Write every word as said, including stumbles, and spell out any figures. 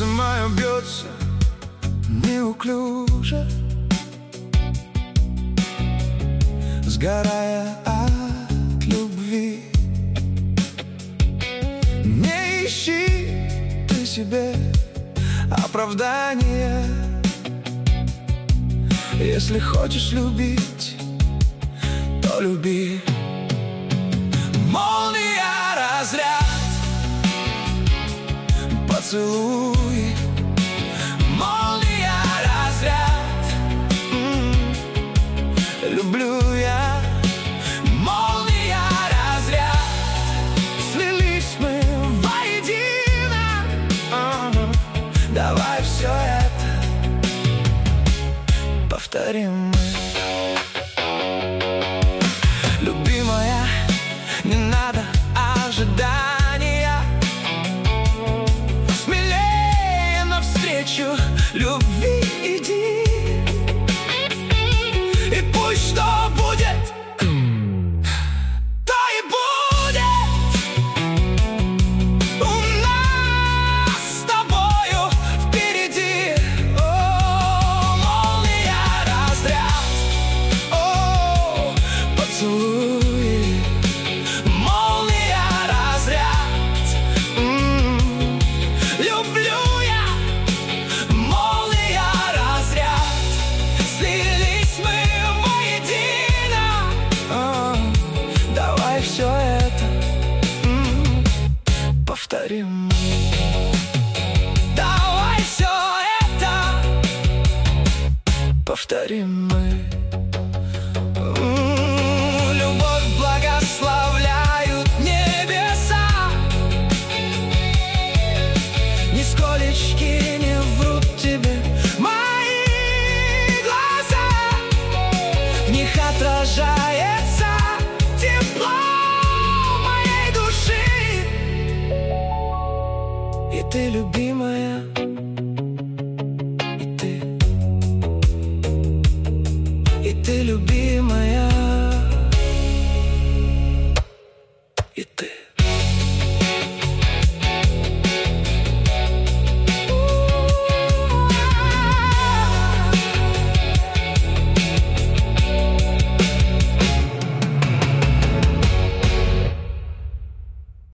Сердце мое бьется неуклюже, сгорая от любви. Не ищи ты себе оправдания. Если хочешь любить, то люби. Молния, разряд, поцелуй. Молния, разряд, м-м, люблю я. Молния, разряд, слились мы воедино. А-а-а. Давай все это повторим мы. Любимая, не надо ожидания. Смелее навстречу любви иди. И пусть что будет, то и будет. У нас с тобою впереди. О, молния, разряд, о, поцелуй. Молния, разряд, м-м, люблю я. Молния, разряд, слились мы воедино. О, давай все это м-м, повторим. Давай все это повторим мы. М, Любовь благословляют небеса. Нисколечки не врут тебе мои глаза. В них отражается тепло моей души. И ты, любимая, и ты, и ты, любимая.